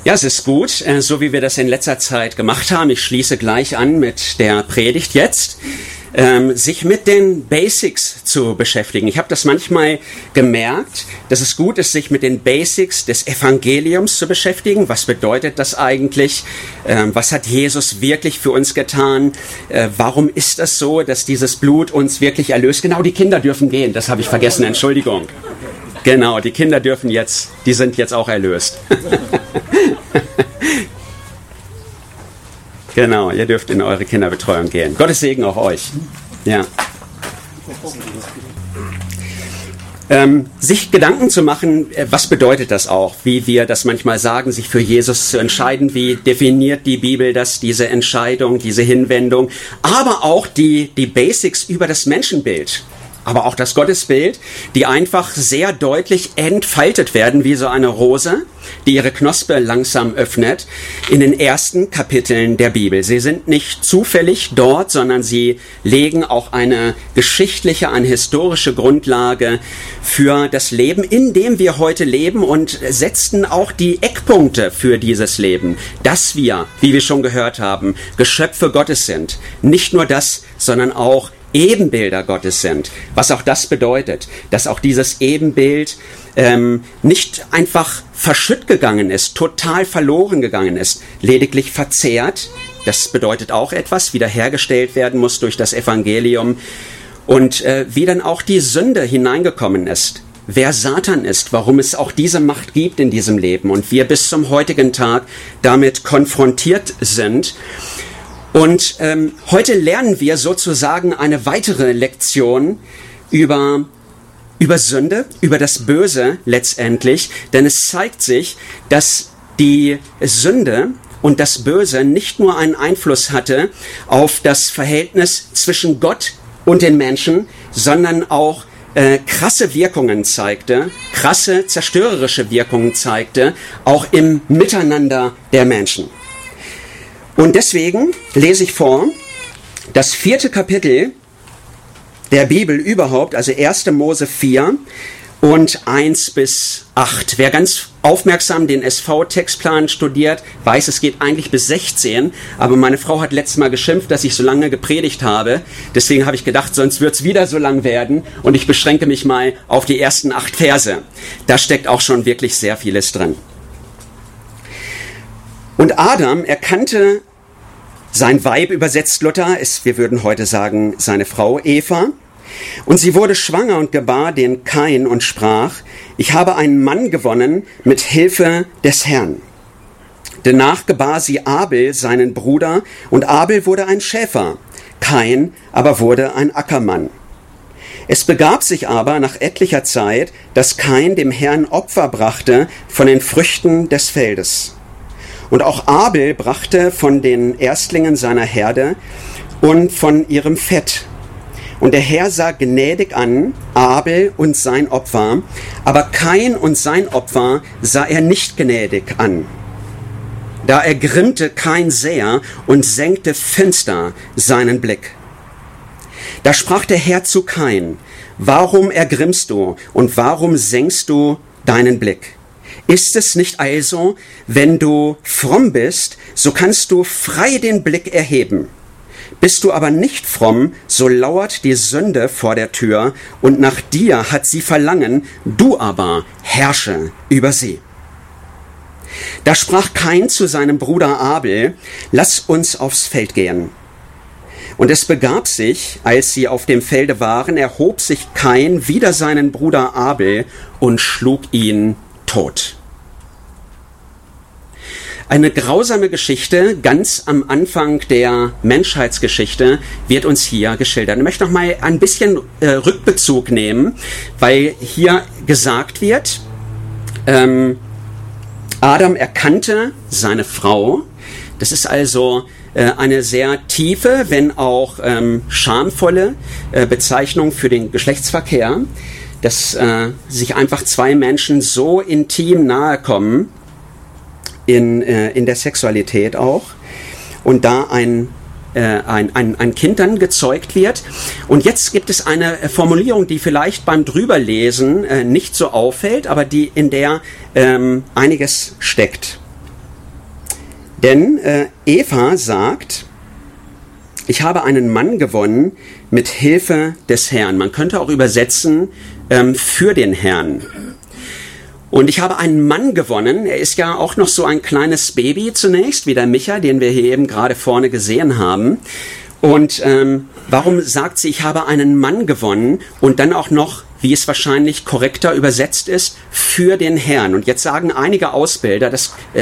Ja, es ist gut, so wie wir das in letzter Zeit gemacht haben. Ich schließe gleich an mit der Predigt jetzt, sich mit den Basics zu beschäftigen. Ich habe das manchmal gemerkt, dass es gut ist, sich mit den Basics des Evangeliums zu beschäftigen. Was bedeutet das eigentlich? Was hat Jesus wirklich für uns getan? Warum ist das so, dass dieses Blut uns wirklich erlöst? Genau, die Kinder dürfen gehen, das habe ich vergessen, Entschuldigung. Genau, die Kinder dürfen jetzt, die sind jetzt auch erlöst. Genau, ihr dürft in eure Kinderbetreuung gehen. Gottes Segen auf euch. Ja. Sich Gedanken zu machen, was bedeutet das auch, wie wir das manchmal sagen, sich für Jesus zu entscheiden, wie definiert die Bibel das, diese Entscheidung, diese Hinwendung, aber auch die Basics über das Menschenbild. Aber auch das Gottesbild, die einfach sehr deutlich entfaltet werden, wie so eine Rose, die ihre Knospe langsam öffnet, in den ersten Kapiteln der Bibel. Sie sind nicht zufällig dort, sondern sie legen auch eine geschichtliche, eine historische Grundlage für das Leben, in dem wir heute leben, und setzten auch die Eckpunkte für dieses Leben, dass wir, wie wir schon gehört haben, Geschöpfe Gottes sind. Nicht nur das, sondern auch Ebenbilder Gottes sind. Was auch das bedeutet, dass auch dieses Ebenbild nicht einfach verschütt gegangen ist, total verloren gegangen ist, lediglich verzehrt. Das bedeutet auch etwas, wiederhergestellt werden muss durch das Evangelium. Und wie dann auch die Sünde hineingekommen ist. Wer Satan ist, warum es auch diese Macht gibt in diesem Leben und wir bis zum heutigen Tag damit konfrontiert sind. Und heute lernen wir sozusagen eine weitere Lektion über Sünde, über das Böse letztendlich, denn es zeigt sich, dass die Sünde und das Böse nicht nur einen Einfluss hatte auf das Verhältnis zwischen Gott und den Menschen, sondern auch krasse Wirkungen zeigte, krasse zerstörerische Wirkungen zeigte, auch im Miteinander der Menschen. Und deswegen lese ich vor, das 4. Kapitel der Bibel überhaupt, also 1. Mose 4 und 1 bis 8. Wer ganz aufmerksam den SV-Textplan studiert, weiß, es geht eigentlich bis 16, aber meine Frau hat letztes Mal geschimpft, dass ich so lange gepredigt habe. Deswegen habe ich gedacht, sonst wird es wieder so lang werden und ich beschränke mich mal auf die ersten 8 Verse. Da steckt auch schon wirklich sehr vieles drin. Und Adam erkannte sein Weib, übersetzt Luther, wir würden heute sagen, seine Frau Eva. Und sie wurde schwanger und gebar den Kain und sprach, ich habe einen Mann gewonnen mit Hilfe des Herrn. Danach gebar sie Abel, seinen Bruder, und Abel wurde ein Schäfer, Kain aber wurde ein Ackermann. Es begab sich aber nach etlicher Zeit, dass Kain dem Herrn Opfer brachte von den Früchten des Feldes. Und auch Abel brachte von den Erstlingen seiner Herde und von ihrem Fett. Und der Herr sah gnädig an Abel und sein Opfer, aber Kain und sein Opfer sah er nicht gnädig an. Da ergrimmte Kain sehr und senkte finster seinen Blick. Da sprach der Herr zu Kain, warum ergrimmst du und warum senkst du deinen Blick? Ist es nicht also, wenn du fromm bist, so kannst du frei den Blick erheben. Bist du aber nicht fromm, so lauert die Sünde vor der Tür, und nach dir hat sie Verlangen, du aber herrsche über sie. Da sprach Kain zu seinem Bruder Abel, lass uns aufs Feld gehen. Und es begab sich, als sie auf dem Felde waren, erhob sich Kain wider seinen Bruder Abel und schlug ihn tot. Eine grausame Geschichte, ganz am Anfang der Menschheitsgeschichte, wird uns hier geschildert. Ich möchte noch mal ein bisschen Rückbezug nehmen, weil hier gesagt wird, Adam erkannte seine Frau. Das ist also eine sehr tiefe, wenn auch schamvolle Bezeichnung für den Geschlechtsverkehr, dass sich einfach zwei Menschen so intim nahe kommen, in der Sexualität auch, und da ein Kind dann gezeugt wird. Und jetzt gibt es eine Formulierung, die vielleicht beim Drüberlesen nicht so auffällt, aber in der einiges steckt. Denn Eva sagt, ich habe einen Mann gewonnen mit Hilfe des Herrn. Man könnte auch übersetzen, für den Herrn. Und ich habe einen Mann gewonnen. Er ist ja auch noch so ein kleines Baby zunächst, wie der Micha, den wir hier eben gerade vorne gesehen haben. Und warum sagt sie, ich habe einen Mann gewonnen und dann auch noch, wie es wahrscheinlich korrekter übersetzt ist, für den Herrn. Und jetzt sagen einige Ausleger,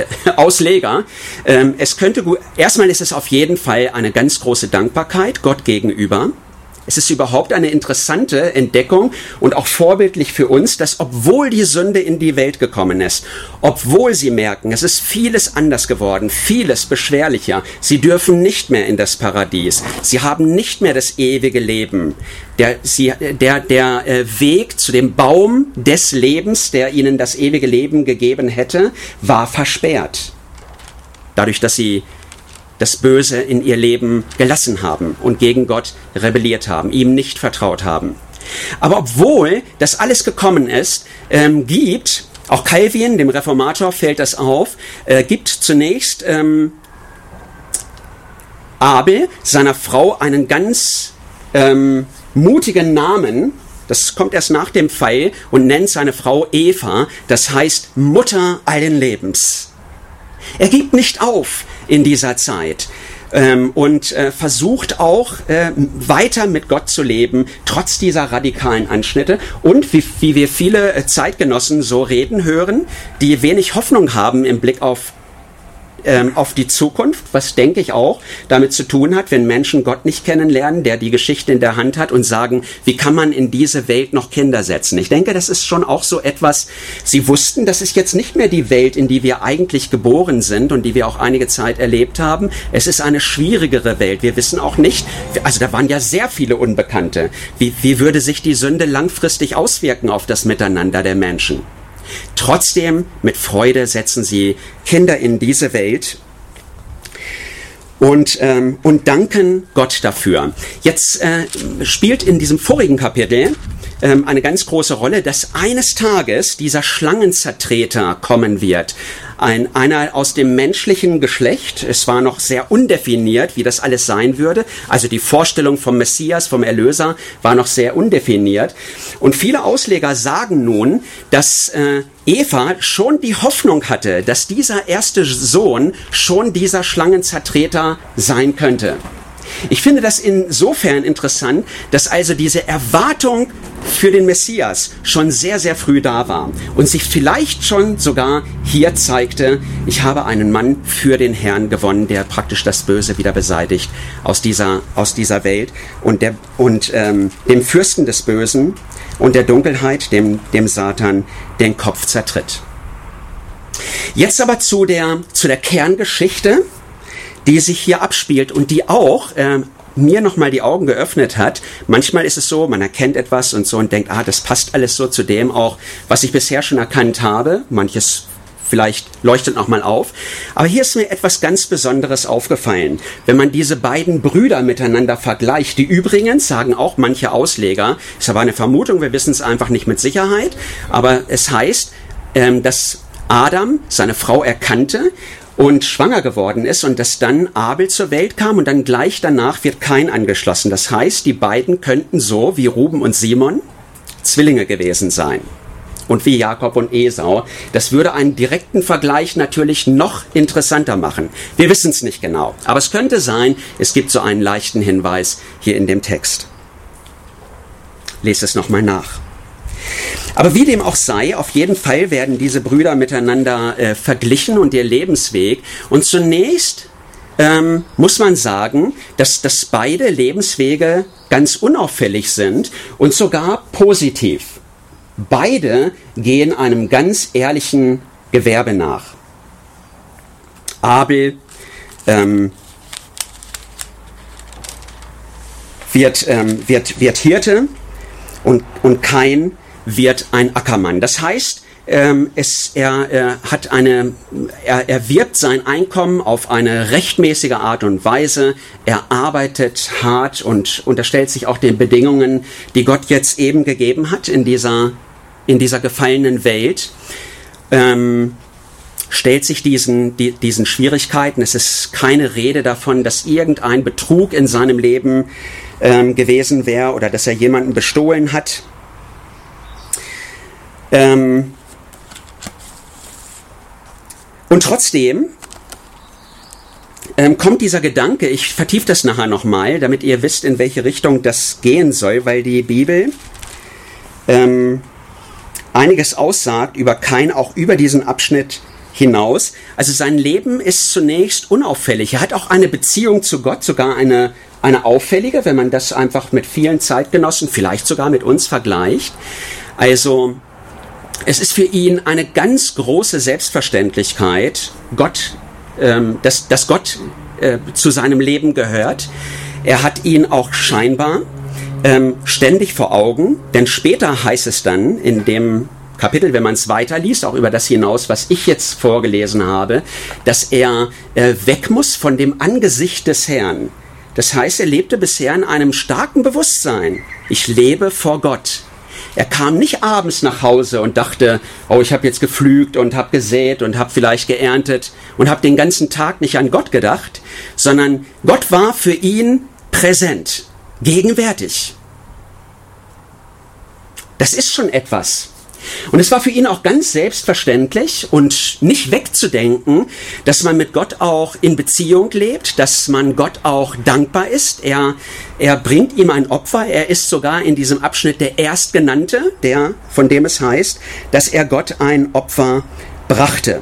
es könnte gut, erstmal ist es auf jeden Fall eine ganz große Dankbarkeit Gott gegenüber. Es ist überhaupt eine interessante Entdeckung und auch vorbildlich für uns, dass obwohl die Sünde in die Welt gekommen ist, obwohl sie merken, es ist vieles anders geworden, vieles beschwerlicher, sie dürfen nicht mehr in das Paradies, sie haben nicht mehr das ewige Leben. Der Weg zu dem Baum des Lebens, der ihnen das ewige Leben gegeben hätte, war versperrt. Dadurch, dass sie das Böse in ihr Leben gelassen haben und gegen Gott rebelliert haben, ihm nicht vertraut haben. Aber obwohl das alles gekommen ist, gibt, auch Calvin, dem Reformator, fällt das auf, gibt zunächst Abel, seiner Frau, einen ganz mutigen Namen. Das kommt erst nach dem Fall und nennt seine Frau Eva, das heißt Mutter allen Lebens. Er gibt nicht auf in dieser Zeit und versucht auch weiter mit Gott zu leben, trotz dieser radikalen Anschnitte. Und wie wir viele Zeitgenossen so reden hören, die wenig Hoffnung haben im Blick auf die Zukunft, was denke ich auch damit zu tun hat, wenn Menschen Gott nicht kennenlernen, der die Geschichte in der Hand hat und sagen, wie kann man in diese Welt noch Kinder setzen? Ich denke, das ist schon auch so etwas, sie wussten, das ist jetzt nicht mehr die Welt, in die wir eigentlich geboren sind und die wir auch einige Zeit erlebt haben. Es ist eine schwierigere Welt. Wir wissen auch nicht, also da waren ja sehr viele Unbekannte. Wie würde sich die Sünde langfristig auswirken auf das Miteinander der Menschen? Trotzdem, mit Freude setzen sie Kinder in diese Welt und danken Gott dafür. Jetzt spielt in diesem vorigen Kapitel eine ganz große Rolle, dass eines Tages dieser Schlangenzertreter kommen wird. Einer aus dem menschlichen Geschlecht. Es war noch sehr undefiniert, wie das alles sein würde. Also die Vorstellung vom Messias, vom Erlöser, war noch sehr undefiniert. Und viele Ausleger sagen nun, dass Eva schon die Hoffnung hatte, dass dieser erste Sohn schon dieser Schlangenzertreter sein könnte. Ich finde das insofern interessant, dass also diese Erwartung für den Messias schon sehr, sehr früh da war und sich vielleicht schon sogar hier zeigte, ich habe einen Mann für den Herrn gewonnen, der praktisch das Böse wieder beseitigt aus dieser Welt und dem Fürsten des Bösen und der Dunkelheit, dem Satan, den Kopf zertritt. Jetzt aber zu der Kerngeschichte, die sich hier abspielt und die auch mir nochmal die Augen geöffnet hat. Manchmal ist es so, man erkennt etwas und so und denkt, das passt alles so zu dem auch, was ich bisher schon erkannt habe. Manches vielleicht leuchtet noch mal auf. Aber hier ist mir etwas ganz Besonderes aufgefallen. Wenn man diese beiden Brüder miteinander vergleicht, die übrigens, sagen auch manche Ausleger, ist aber eine Vermutung, wir wissen es einfach nicht mit Sicherheit, aber es heißt, dass Adam seine Frau erkannte und schwanger geworden ist und dass dann Abel zur Welt kam und dann gleich danach wird Kain angeschlossen. Das heißt, die beiden könnten so wie Ruben und Simon Zwillinge gewesen sein. Und wie Jakob und Esau. Das würde einen direkten Vergleich natürlich noch interessanter machen. Wir wissen es nicht genau. Aber es könnte sein, es gibt so einen leichten Hinweis hier in dem Text. Lest es nochmal nach. Aber wie dem auch sei, auf jeden Fall werden diese Brüder miteinander verglichen und ihr Lebensweg. Und zunächst muss man sagen, dass beide Lebenswege ganz unauffällig sind und sogar positiv. Beide gehen einem ganz ehrlichen Gewerbe nach. Abel wird Hirte und Kain wird ein Ackermann. Das heißt, er wirbt sein Einkommen auf eine rechtmäßige Art und Weise. Er arbeitet hart und unterstellt sich auch den Bedingungen, die Gott jetzt eben gegeben hat in dieser gefallenen Welt. stellt sich diesen Schwierigkeiten. Es ist keine Rede davon, dass irgendein Betrug in seinem Leben gewesen wäre oder dass er jemanden bestohlen hat. Und trotzdem kommt dieser Gedanke, ich vertiefe das nachher nochmal, damit ihr wisst, in welche Richtung das gehen soll, weil die Bibel einiges aussagt über Kain, auch über diesen Abschnitt hinaus. Also sein Leben ist zunächst unauffällig. Er hat auch eine Beziehung zu Gott, sogar eine auffällige, wenn man das einfach mit vielen Zeitgenossen, vielleicht sogar mit uns vergleicht. Also es ist für ihn eine ganz große Selbstverständlichkeit, dass Gott zu seinem Leben gehört. Er hat ihn auch scheinbar ständig vor Augen, denn später heißt es dann in dem Kapitel, wenn man es weiterliest, auch über das hinaus, was ich jetzt vorgelesen habe, dass er weg muss von dem Angesicht des Herrn. Das heißt, er lebte bisher in einem starken Bewusstsein. Ich lebe vor Gott. Er kam nicht abends nach Hause und dachte, oh, ich habe jetzt gepflügt und habe gesät und habe vielleicht geerntet und habe den ganzen Tag nicht an Gott gedacht, sondern Gott war für ihn präsent, gegenwärtig. Das ist schon etwas. Und es war für ihn auch ganz selbstverständlich und nicht wegzudenken, dass man mit Gott auch in Beziehung lebt, dass man Gott auch dankbar ist. Er bringt ihm ein Opfer. Er ist sogar in diesem Abschnitt der Erstgenannte, von dem es heißt, dass er Gott ein Opfer brachte.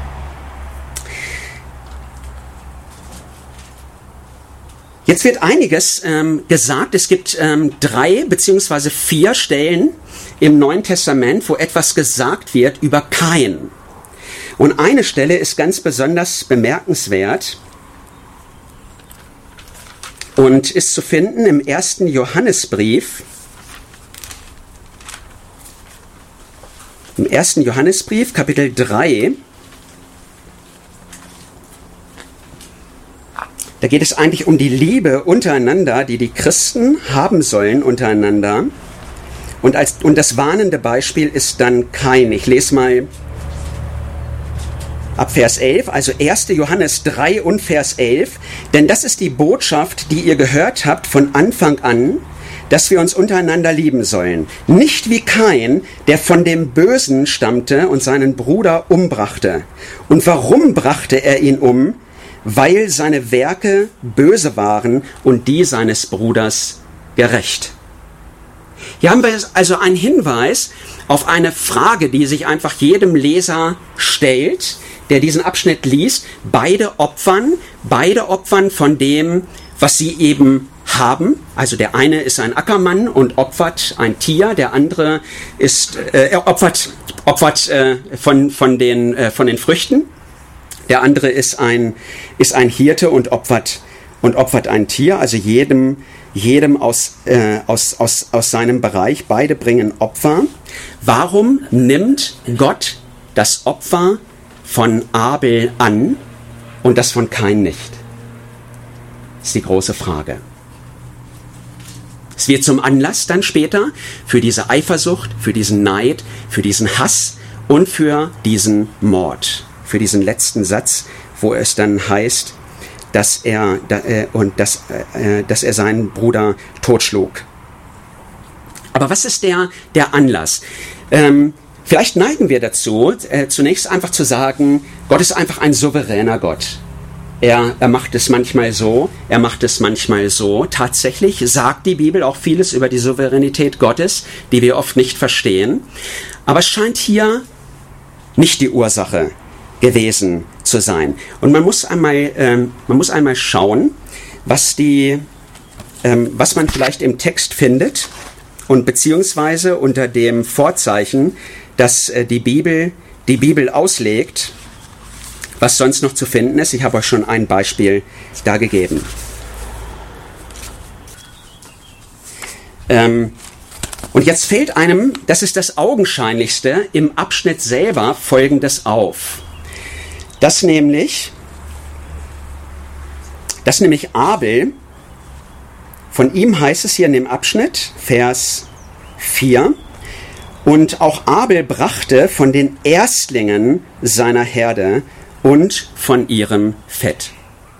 Jetzt wird einiges gesagt. Es gibt 3 beziehungsweise 4 Stellen im Neuen Testament, wo etwas gesagt wird über Kain. Und eine Stelle ist ganz besonders bemerkenswert und ist zu finden im 1. Johannesbrief. Im 1. Johannesbrief, Kapitel 3. Da geht es eigentlich um die Liebe untereinander, die die Christen haben sollen untereinander. Und das warnende Beispiel ist dann Kain. Ich lese mal ab Vers 11, also 1. Johannes 3 und Vers 11. Denn das ist die Botschaft, die ihr gehört habt von Anfang an, dass wir uns untereinander lieben sollen. Nicht wie Kain, der von dem Bösen stammte und seinen Bruder umbrachte. Und warum brachte er ihn um? Weil seine Werke böse waren und die seines Bruders gerecht. Hier haben wir also einen Hinweis auf eine Frage, die sich einfach jedem Leser stellt, der diesen Abschnitt liest. Beide opfern von dem, was sie eben haben. Also der eine ist ein Ackermann und opfert ein Tier, der andere opfert von den Früchten. Der andere ist ein Hirte und opfert ein Tier, also jedem aus seinem Bereich. Beide bringen Opfer. Warum nimmt Gott das Opfer von Abel an und das von Kain nicht? Das ist die große Frage. Es wird zum Anlass dann später für diese Eifersucht, für diesen Neid, für diesen Hass und für diesen Mord. Für diesen letzten Satz, wo es dann heißt, dass er seinen Bruder totschlug. Aber was ist der Anlass? Vielleicht neigen wir dazu, zunächst einfach zu sagen, Gott ist einfach ein souveräner Gott. Er macht es manchmal so, er macht es manchmal so. Tatsächlich sagt die Bibel auch vieles über die Souveränität Gottes, die wir oft nicht verstehen. Aber es scheint hier nicht die Ursache gewesen zu sein. Und man muss einmal schauen, was man vielleicht im Text findet und beziehungsweise unter dem Vorzeichen, dass die Bibel auslegt, was sonst noch zu finden ist. Ich habe euch schon ein Beispiel da gegeben. Und jetzt fällt einem, das ist das Augenscheinlichste, im Abschnitt selber Folgendes auf. Dass nämlich Abel, von ihm heißt es hier in dem Abschnitt, Vers 4, Und auch Abel brachte von den Erstlingen seiner Herde und von ihrem Fett.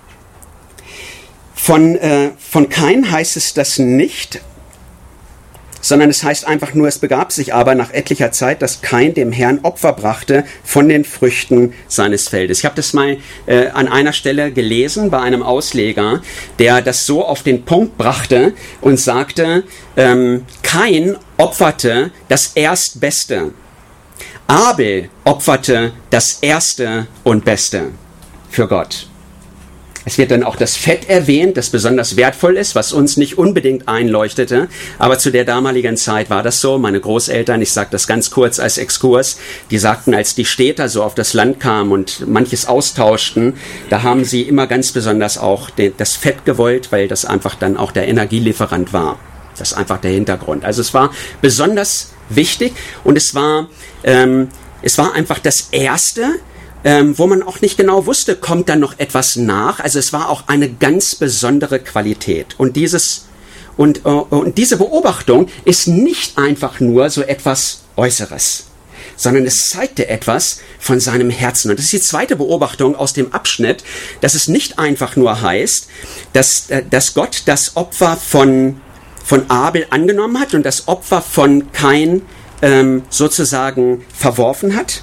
Von Kain heißt es das nicht, sondern es heißt einfach nur, es begab sich aber nach etlicher Zeit, dass Kain dem Herrn Opfer brachte von den Früchten seines Feldes. Ich habe das mal an einer Stelle gelesen bei einem Ausleger, der das so auf den Punkt brachte und sagte, Kain opferte das Erstbeste, Abel opferte das Erste und Beste für Gott. Es wird dann auch das Fett erwähnt, das besonders wertvoll ist, was uns nicht unbedingt einleuchtete. Aber zu der damaligen Zeit war das so. Meine Großeltern, ich sage das ganz kurz als Exkurs, die sagten, als die Städter so auf das Land kamen und manches austauschten, da haben sie immer ganz besonders auch das Fett gewollt, weil das einfach dann auch der Energielieferant war. Das ist einfach der Hintergrund. Also es war besonders wichtig und es war einfach das Erste, wo man auch nicht genau wusste, kommt da noch etwas nach. Also es war auch eine ganz besondere Qualität. Und diese Beobachtung ist nicht einfach nur so etwas Äußeres, sondern es zeigte etwas von seinem Herzen. Und das ist die zweite Beobachtung aus dem Abschnitt, dass es nicht einfach nur heißt, dass Gott das Opfer von Abel angenommen hat und das Opfer von Kain sozusagen verworfen hat,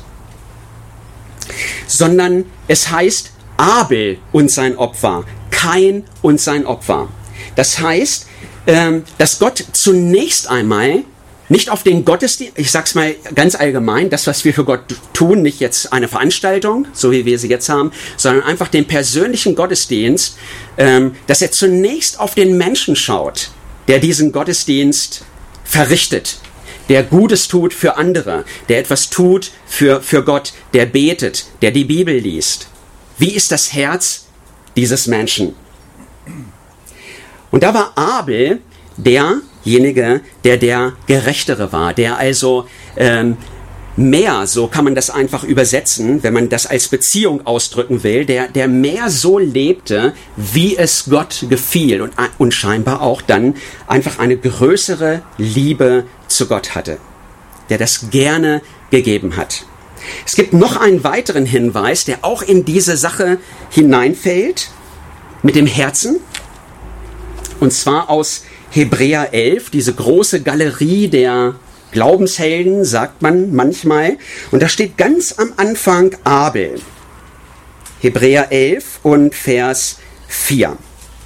sondern es heißt Abel und sein Opfer, Kain und sein Opfer. Das heißt, dass Gott zunächst einmal nicht auf den Gottesdienst, ich sag's mal ganz allgemein, das, was wir für Gott tun, nicht jetzt eine Veranstaltung, so wie wir sie jetzt haben, sondern einfach den persönlichen Gottesdienst, dass er zunächst auf den Menschen schaut, der diesen Gottesdienst verrichtet, der Gutes tut für andere, der etwas tut für Gott, der betet, der die Bibel liest. Wie ist das Herz dieses Menschen? Und da war Abel derjenige, der Gerechtere war, der also mehr, so kann man das einfach übersetzen, wenn man das als Beziehung ausdrücken will, der mehr so lebte, wie es Gott gefiel und scheinbar auch dann einfach eine größere Liebe zu Gott hatte, der das gerne gegeben hat. Es gibt noch einen weiteren Hinweis, der auch in diese Sache hineinfällt, mit dem Herzen, und zwar aus Hebräer 11, diese große Galerie der Glaubenshelden, sagt man manchmal. Und da steht ganz am Anfang Abel. Hebräer 11 und Vers 4.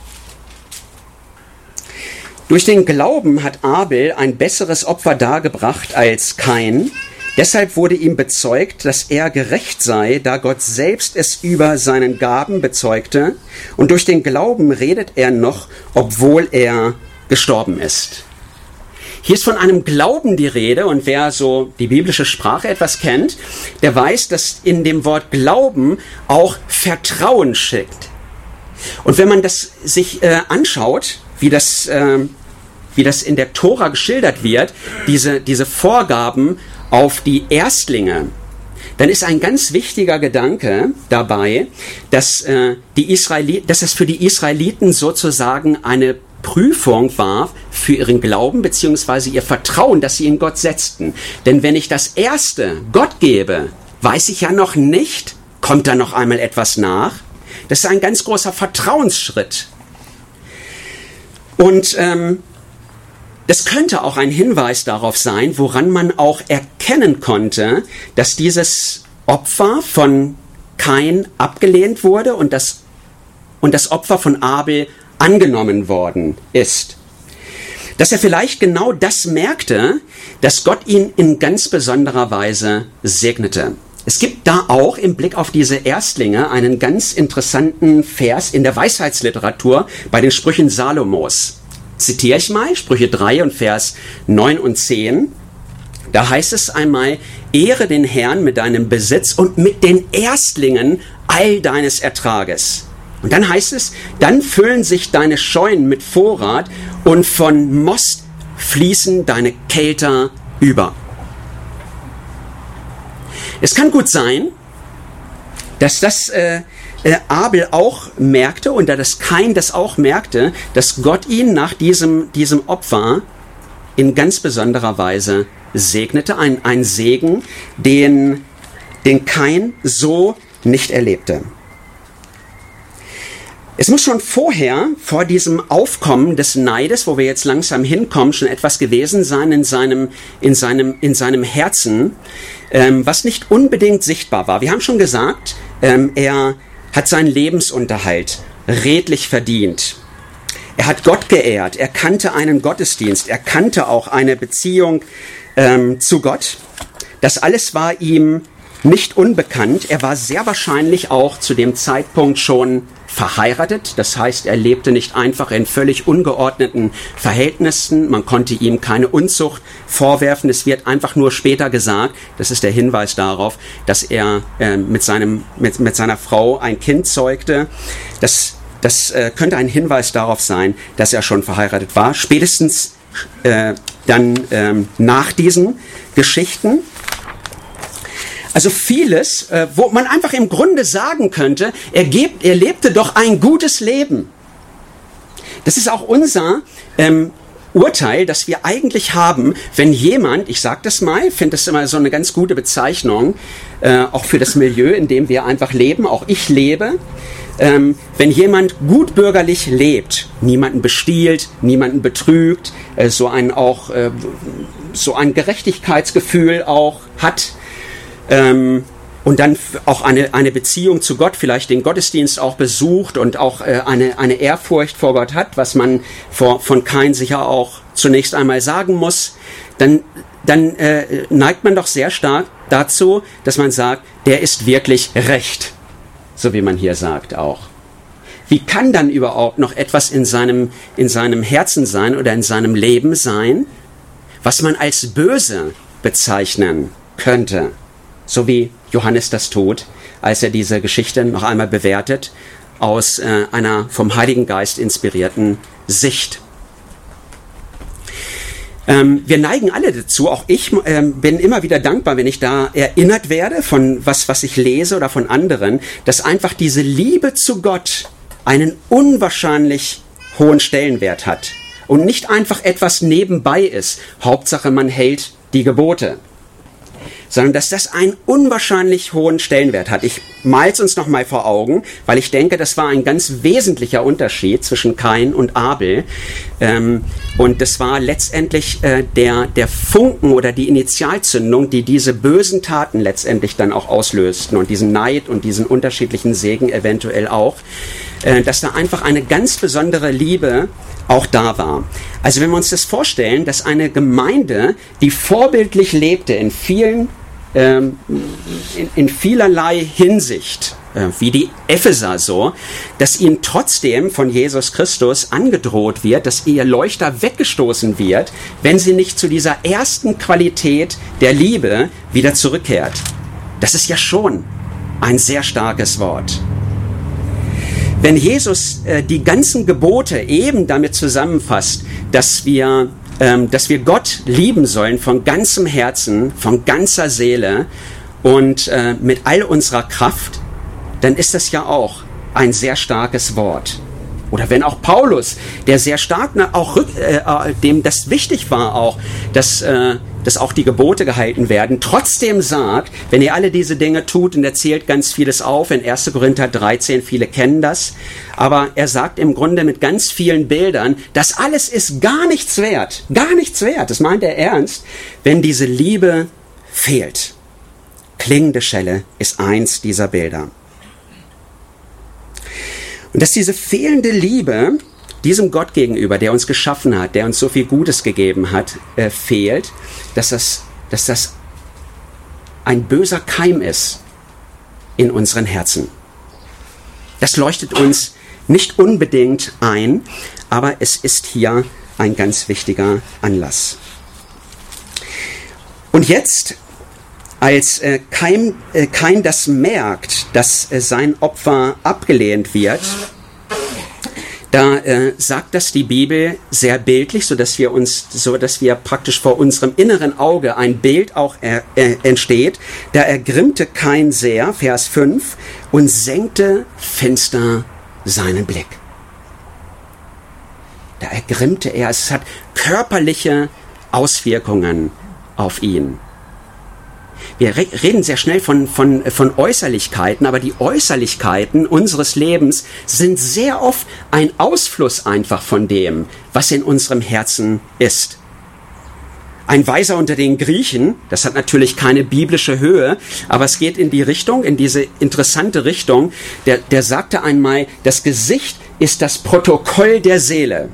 Durch den Glauben hat Abel ein besseres Opfer dargebracht als Kain. Deshalb wurde ihm bezeugt, dass er gerecht sei, da Gott selbst es über seinen Gaben bezeugte. Und durch den Glauben redet er noch, obwohl er gestorben ist. Hier ist von einem Glauben die Rede, und wer so die biblische Sprache etwas kennt, der weiß, dass in dem Wort Glauben auch Vertrauen steckt. Und wenn man das sich anschaut, wie das in der Tora geschildert wird, diese Vorgaben auf die Erstlinge, dann ist ein ganz wichtiger Gedanke dabei, dass es für die Israeliten sozusagen eine Prüfung war für ihren Glauben bzw. ihr Vertrauen, das sie in Gott setzten. Denn wenn ich das Erste Gott gebe, weiß ich ja noch nicht, kommt da noch einmal etwas nach. Das ist ein ganz großer Vertrauensschritt. Und das könnte auch ein Hinweis darauf sein, woran man auch erkennen konnte, dass dieses Opfer von Kain abgelehnt wurde und das Opfer von Abel angenommen worden ist. Dass er vielleicht genau das merkte, dass Gott ihn in ganz besonderer Weise segnete. Es gibt da auch im Blick auf diese Erstlinge einen ganz interessanten Vers in der Weisheitsliteratur bei den Sprüchen Salomos. Zitiere ich mal, Sprüche 3 und Vers 9 und 10. Da heißt es einmal, ehre den Herrn mit deinem Besitz und mit den Erstlingen all deines Ertrages. Und dann heißt es, dann füllen sich deine Scheunen mit Vorrat und von Most fließen deine Kelter über. Es kann gut sein, dass das Abel auch merkte und dass Kain das auch merkte, dass Gott ihn nach diesem Opfer in ganz besonderer Weise segnete, ein Segen, den Kain so nicht erlebte. Es muss schon vorher, vor diesem Aufkommen des Neides, wo wir jetzt langsam hinkommen, schon etwas gewesen sein in seinem Herzen, was nicht unbedingt sichtbar war. Wir haben schon gesagt, er hat seinen Lebensunterhalt redlich verdient. Er hat Gott geehrt, er kannte einen Gottesdienst, er kannte auch eine Beziehung zu Gott. Das alles war ihm nicht unbekannt. Er war sehr wahrscheinlich auch zu dem Zeitpunkt schon verheiratet. Das heißt, er lebte nicht einfach in völlig ungeordneten Verhältnissen. Man konnte ihm keine Unzucht vorwerfen. Es wird einfach nur später gesagt, das ist der Hinweis darauf, dass er mit seiner Frau ein Kind zeugte. Das könnte ein Hinweis darauf sein, dass er schon verheiratet war. Spätestens dann nach diesen Geschichten. Also vieles, wo man einfach im Grunde sagen könnte, er lebte doch ein gutes Leben. Das ist auch unser Urteil, das wir eigentlich haben, wenn jemand, ich sage das mal, finde das immer so eine ganz gute Bezeichnung, auch für das Milieu, in dem wir einfach leben, auch ich lebe, wenn jemand gutbürgerlich lebt, niemanden bestiehlt, niemanden betrügt, so ein Gerechtigkeitsgefühl auch hat, und dann auch eine Beziehung zu Gott, vielleicht den Gottesdienst auch besucht und auch eine Ehrfurcht vor Gott hat, was man von Kain sicher auch zunächst einmal sagen muss, dann neigt man doch sehr stark dazu, dass man sagt, der ist wirklich recht, so wie man hier sagt auch. Wie kann dann überhaupt noch etwas in seinem Herzen sein oder in seinem Leben sein, was man als böse bezeichnen könnte? So wie Johannes das tut, als er diese Geschichte noch einmal bewertet aus einer vom Heiligen Geist inspirierten Sicht. Wir neigen alle dazu, auch ich bin immer wieder dankbar, wenn ich da erinnert werde von was ich lese oder von anderen, dass einfach diese Liebe zu Gott einen unwahrscheinlich hohen Stellenwert hat und nicht einfach etwas nebenbei ist. Hauptsache, man hält die Gebote. Sondern dass das einen unwahrscheinlich hohen Stellenwert hat. Ich mal's uns noch mal vor Augen, weil ich denke, das war ein ganz wesentlicher Unterschied zwischen Kain und Abel. Und das war letztendlich der Funken oder die Initialzündung, die diese bösen Taten letztendlich dann auch auslösten und diesen Neid und diesen unterschiedlichen Segen eventuell auch, dass da einfach eine ganz besondere Liebe auch da war. Also wenn wir uns das vorstellen, dass eine Gemeinde, die vorbildlich lebte in vielerlei Hinsicht, wie die Epheser so, dass ihnen trotzdem von Jesus Christus angedroht wird, dass ihr Leuchter weggestoßen wird, wenn sie nicht zu dieser ersten Qualität der Liebe wieder zurückkehrt. Das ist ja schon ein sehr starkes Wort. Wenn Jesus die ganzen Gebote eben damit zusammenfasst, dass wir Gott lieben sollen von ganzem Herzen, von ganzer Seele und mit all unserer Kraft, dann ist das ja auch ein sehr starkes Wort. Oder wenn auch Paulus, der sehr stark dem das wichtig war auch, dass auch die Gebote gehalten werden, trotzdem sagt, wenn ihr alle diese Dinge tut, und er zählt ganz vieles auf, in 1. Korinther 13, viele kennen das, aber er sagt im Grunde mit ganz vielen Bildern, das alles ist gar nichts wert, das meint er ernst, wenn diese Liebe fehlt. Klingende Schelle ist eins dieser Bilder. Und dass diese fehlende Liebe diesem Gott gegenüber, der uns geschaffen hat, der uns so viel Gutes gegeben hat, fehlt, dass das ein böser Keim ist in unseren Herzen. Das leuchtet uns nicht unbedingt ein, aber es ist hier ein ganz wichtiger Anlass. Und jetzt, als Kain das merkt, dass sein Opfer abgelehnt wird, da sagt das die Bibel sehr bildlich, so dass wir praktisch vor unserem inneren Auge ein Bild auch entsteht. Da ergrimmte Kain sehr, Vers 5, und senkte finster seinen Blick. Da ergrimmte er. Es hat körperliche Auswirkungen auf ihn. Wir reden sehr schnell von Äußerlichkeiten, aber die Äußerlichkeiten unseres Lebens sind sehr oft ein Ausfluss einfach von dem, was in unserem Herzen ist. Ein Weiser unter den Griechen, das hat natürlich keine biblische Höhe, aber es geht in die Richtung, in diese interessante Richtung, der sagte einmal, das Gesicht ist das Protokoll der Seele.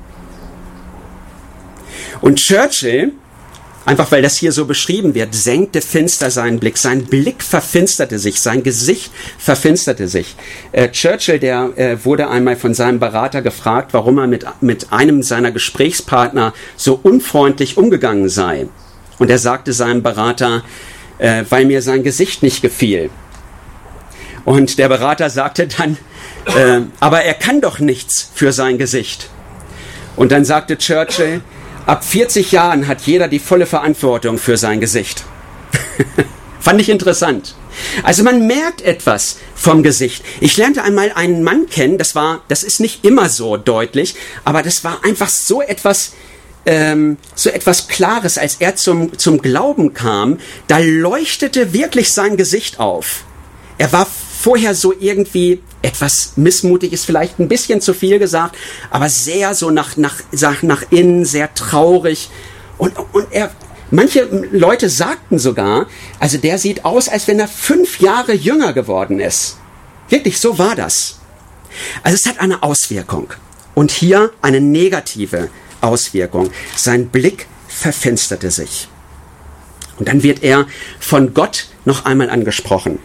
Und Churchill, einfach weil das hier so beschrieben wird, senkte finster seinen Blick. Sein Blick verfinsterte sich, sein Gesicht verfinsterte sich. Churchill, der wurde einmal von seinem Berater gefragt, warum er mit einem seiner Gesprächspartner so unfreundlich umgegangen sei. Und er sagte seinem Berater, weil mir sein Gesicht nicht gefiel. Und der Berater sagte dann, aber er kann doch nichts für sein Gesicht. Und dann sagte Churchill, ab 40 Jahren hat jeder die volle Verantwortung für sein Gesicht. Fand ich interessant. Also man merkt etwas vom Gesicht. Ich lernte einmal einen Mann kennen, das ist nicht immer so deutlich, aber das war einfach so etwas Klares, als er zum Glauben kam, da leuchtete wirklich sein Gesicht auf. Er war vorher so irgendwie etwas missmutig, ist vielleicht ein bisschen zu viel gesagt, aber sehr so nach innen, sehr traurig. Und manche Leute sagten sogar, also der sieht aus, als wenn er 5 Jahre jünger geworden ist. Wirklich, so war das. Also es hat eine Auswirkung. Und hier eine negative Auswirkung. Sein Blick verfinsterte sich. Und dann wird er von Gott noch einmal angesprochen.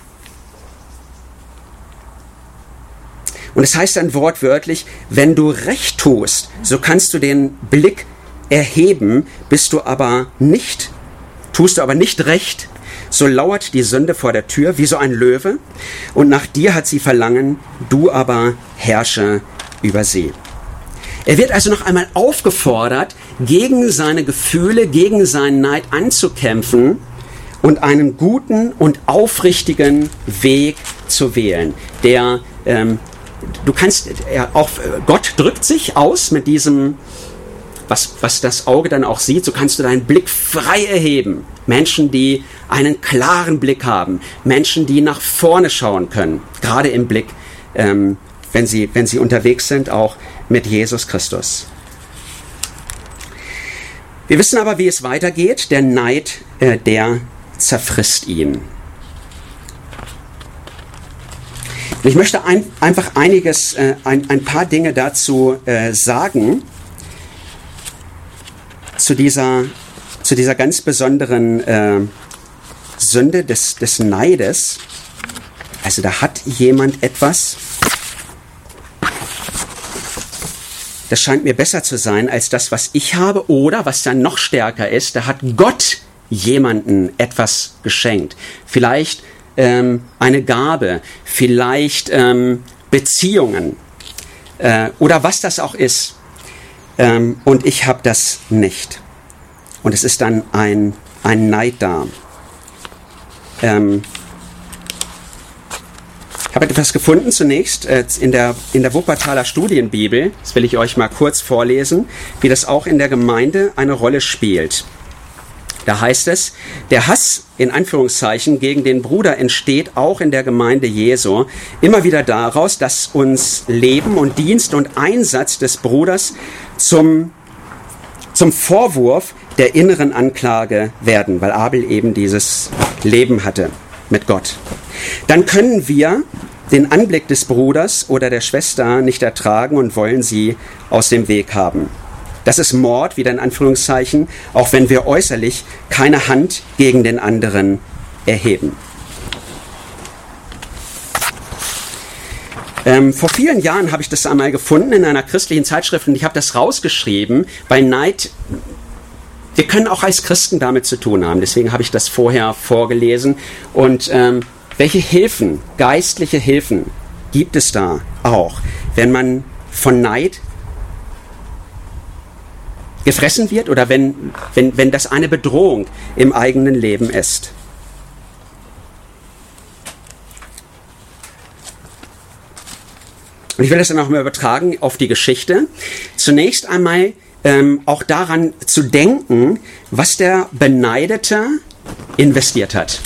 Und es heißt dann wortwörtlich, wenn du recht tust, so kannst du den Blick erheben, tust du aber nicht recht, so lauert die Sünde vor der Tür wie so ein Löwe, und nach dir hat sie Verlangen, du aber herrsche über sie. Er wird also noch einmal aufgefordert, gegen seine Gefühle, gegen seinen Neid anzukämpfen und einen guten und aufrichtigen Weg zu wählen, der Gott drückt sich aus mit diesem, was das Auge dann auch sieht, so kannst du deinen Blick frei erheben. Menschen, die einen klaren Blick haben, Menschen, die nach vorne schauen können, gerade im Blick, wenn sie unterwegs sind, auch mit Jesus Christus. Wir wissen aber, wie es weitergeht. Der Neid, der zerfrisst ihn. Ich möchte einfach ein paar Dinge dazu sagen, zu dieser ganz besonderen Sünde des Neides. Also da hat jemand etwas, das scheint mir besser zu sein als das, was ich habe, oder was dann noch stärker ist, da hat Gott jemanden etwas geschenkt. Vielleicht eine Gabe, vielleicht Beziehungen oder was das auch ist. Und ich habe das nicht. Und es ist dann ein Neid da. Ich habe etwas gefunden zunächst in der Wuppertaler Studienbibel. Das will ich euch mal kurz vorlesen, wie das auch in der Gemeinde eine Rolle spielt. Da heißt es, der Hass in Anführungszeichen gegen den Bruder entsteht auch in der Gemeinde Jesu immer wieder daraus, dass uns Leben und Dienst und Einsatz des Bruders zum Vorwurf der inneren Anklage werden, weil Abel eben dieses Leben hatte mit Gott. Dann können wir den Anblick des Bruders oder der Schwester nicht ertragen und wollen sie aus dem Weg haben. Das ist Mord, wieder in Anführungszeichen, auch wenn wir äußerlich keine Hand gegen den anderen erheben. Vor vielen Jahren habe ich das einmal gefunden in einer christlichen Zeitschrift und ich habe das rausgeschrieben, weil Neid, wir können auch als Christen damit zu tun haben, deswegen habe ich das vorher vorgelesen. Und welche Hilfen, geistliche Hilfen gibt es da auch, wenn man von Neid gefressen wird oder wenn das eine Bedrohung im eigenen Leben ist. Und ich will das dann auch mal übertragen auf die Geschichte. Zunächst einmal auch daran zu denken, was der Beneidete investiert hat.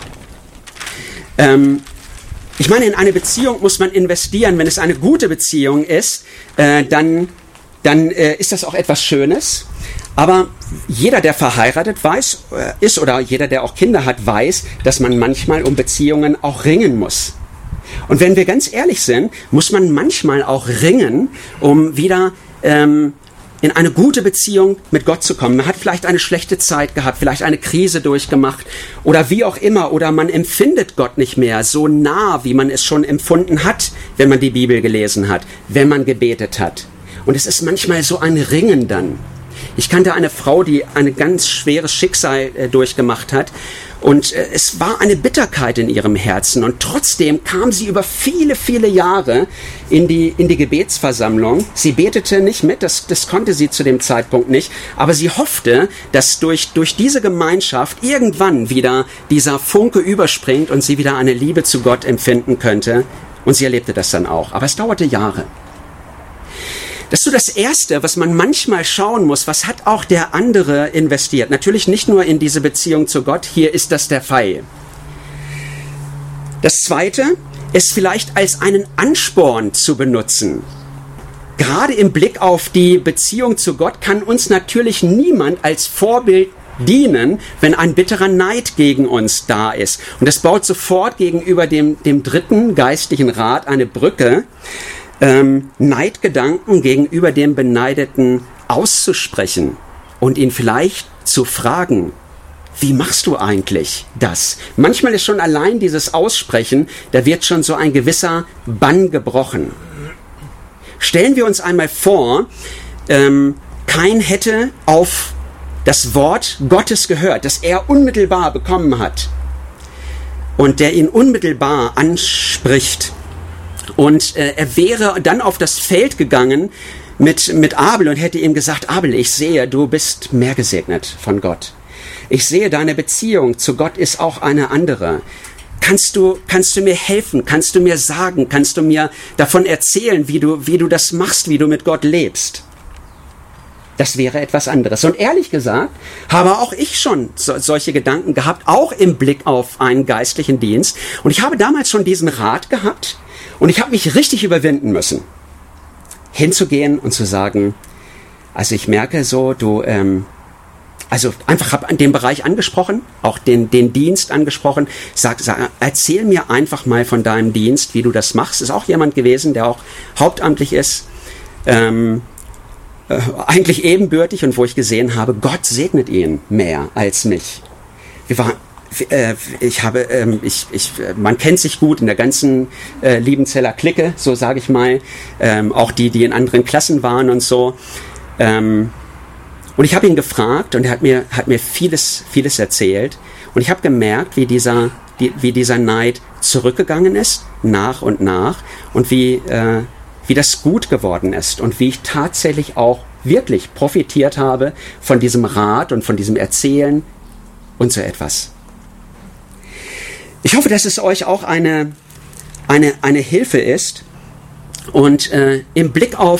Ich meine, in eine Beziehung muss man investieren. Wenn es eine gute Beziehung ist, dann ist das auch etwas Schönes. Aber jeder, der verheiratet ist oder jeder, der auch Kinder hat, weiß, dass man manchmal um Beziehungen auch ringen muss. Und wenn wir ganz ehrlich sind, muss man manchmal auch ringen, um wieder in eine gute Beziehung mit Gott zu kommen. Man hat vielleicht eine schlechte Zeit gehabt, vielleicht eine Krise durchgemacht oder wie auch immer. Oder man empfindet Gott nicht mehr so nah, wie man es schon empfunden hat, wenn man die Bibel gelesen hat, wenn man gebetet hat. Und es ist manchmal so ein Ringen dann. Ich kannte eine Frau, die ein ganz schweres Schicksal durchgemacht hat. Und es war eine Bitterkeit in ihrem Herzen. Und trotzdem kam sie über viele, viele Jahre in die Gebetsversammlung. Sie betete nicht mit, das konnte sie zu dem Zeitpunkt nicht. Aber sie hoffte, dass durch diese Gemeinschaft irgendwann wieder dieser Funke überspringt und sie wieder eine Liebe zu Gott empfinden könnte. Und sie erlebte das dann auch. Aber es dauerte Jahre. Das ist so das Erste, was man manchmal schauen muss, was hat auch der andere investiert. Natürlich nicht nur in diese Beziehung zu Gott, hier ist das der Fall. Das Zweite, es vielleicht als einen Ansporn zu benutzen. Gerade im Blick auf die Beziehung zu Gott kann uns natürlich niemand als Vorbild dienen, wenn ein bitterer Neid gegen uns da ist. Und das baut sofort gegenüber dem dritten geistlichen Rat eine Brücke. Neidgedanken gegenüber dem Beneideten auszusprechen und ihn vielleicht zu fragen, wie machst du eigentlich das? Manchmal ist schon allein dieses Aussprechen, da wird schon so ein gewisser Bann gebrochen. Stellen wir uns einmal vor, Kain hätte auf das Wort Gottes gehört, das er unmittelbar bekommen hat und der ihn unmittelbar anspricht. Und er wäre dann auf das Feld gegangen mit Abel und hätte ihm gesagt, Abel, ich sehe, du bist mehr gesegnet von Gott. Ich sehe, deine Beziehung zu Gott ist auch eine andere. Kannst du mir helfen? Kannst du mir sagen? Kannst du mir davon erzählen, wie du das machst, wie du mit Gott lebst? Das wäre etwas anderes. Und ehrlich gesagt, habe auch ich schon solche Gedanken gehabt, auch im Blick auf einen geistlichen Dienst. Und ich habe damals schon diesen Rat gehabt und ich habe mich richtig überwinden müssen, hinzugehen und zu sagen, also ich merke so, also einfach habe an den Bereich angesprochen, auch den Dienst angesprochen, sag, erzähl mir einfach mal von deinem Dienst, wie du das machst. Ist auch jemand gewesen, der auch hauptamtlich ist, eigentlich ebenbürtig und wo ich gesehen habe, Gott segnet ihn mehr als mich. Man kennt sich gut in der ganzen Liebenzeller Clique, so sage ich mal, auch die in anderen Klassen waren und so. Und ich habe ihn gefragt und er hat mir vieles erzählt und ich habe gemerkt, wie dieser Neid zurückgegangen ist, nach und nach, und wie das gut geworden ist und wie ich tatsächlich auch wirklich profitiert habe von diesem Rat und von diesem Erzählen und so etwas. Ich hoffe, dass es euch auch eine Hilfe ist und im Blick auch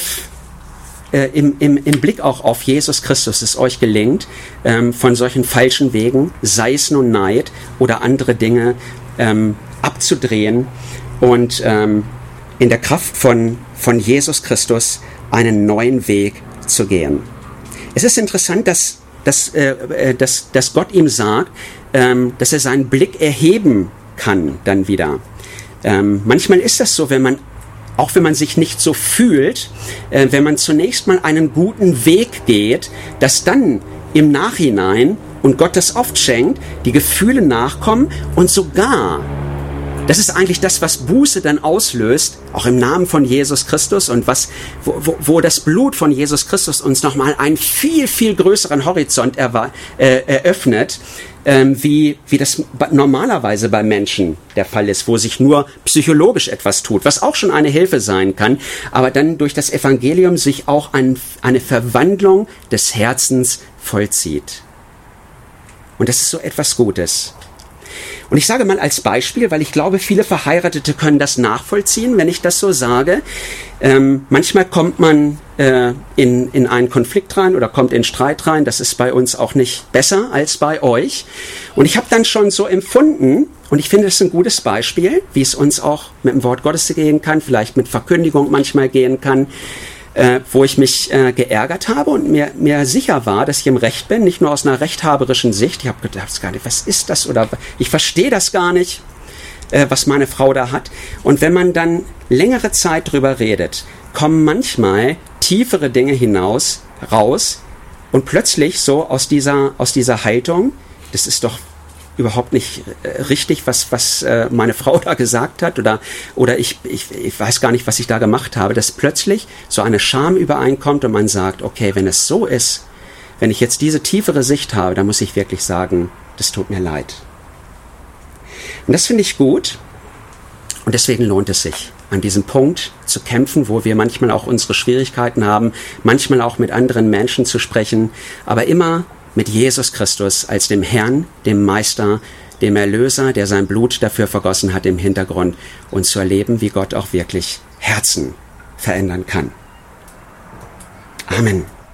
auf Jesus Christus es euch gelingt, von solchen falschen Wegen, sei es nun Neid oder andere Dinge, abzudrehen und in der Kraft von Jesus Christus einen neuen Weg zu gehen. Es ist interessant, dass Gott ihm sagt, dass er seinen Blick erheben kann dann wieder. Manchmal ist das so, wenn man sich nicht so fühlt, wenn man zunächst mal einen guten Weg geht, dass dann im Nachhinein, und Gott das oft schenkt, die Gefühle nachkommen und sogar, das ist eigentlich das, was Buße dann auslöst, auch im Namen von Jesus Christus und wo das Blut von Jesus Christus uns nochmal einen viel, viel größeren Horizont eröffnet, wie das normalerweise bei Menschen der Fall ist, wo sich nur psychologisch etwas tut, was auch schon eine Hilfe sein kann, aber dann durch das Evangelium sich auch eine Verwandlung des Herzens vollzieht. Und das ist so etwas Gutes. Und ich sage mal als Beispiel, weil ich glaube, viele Verheiratete können das nachvollziehen, wenn ich das so sage. Manchmal kommt man in einen Konflikt rein oder kommt in Streit rein. Das ist bei uns auch nicht besser als bei euch. Und ich habe dann schon so empfunden, und ich finde, das ist ein gutes Beispiel, wie es uns auch mit dem Wort Gottes gehen kann, vielleicht mit Verkündigung manchmal gehen kann, wo ich mich geärgert habe und mir sicher war, dass ich im Recht bin, nicht nur aus einer rechthaberischen Sicht. Ich habe gedacht, was ist das? Oder ich verstehe das gar nicht, was meine Frau da hat. Und wenn man dann längere Zeit drüber redet, kommen manchmal tiefere Dinge raus und plötzlich so aus dieser Haltung, das ist doch überhaupt nicht richtig, was meine Frau da gesagt hat oder ich weiß gar nicht, was ich da gemacht habe, dass plötzlich so eine Scham übereinkommt und man sagt, okay, wenn es so ist, wenn ich jetzt diese tiefere Sicht habe, dann muss ich wirklich sagen, das tut mir leid. Und das finde ich gut und deswegen lohnt es sich, an diesem Punkt zu kämpfen, wo wir manchmal auch unsere Schwierigkeiten haben, manchmal auch mit anderen Menschen zu sprechen, aber immer mit Jesus Christus als dem Herrn, dem Meister, dem Erlöser, der sein Blut dafür vergossen hat im Hintergrund und zu erleben, wie Gott auch wirklich Herzen verändern kann. Amen.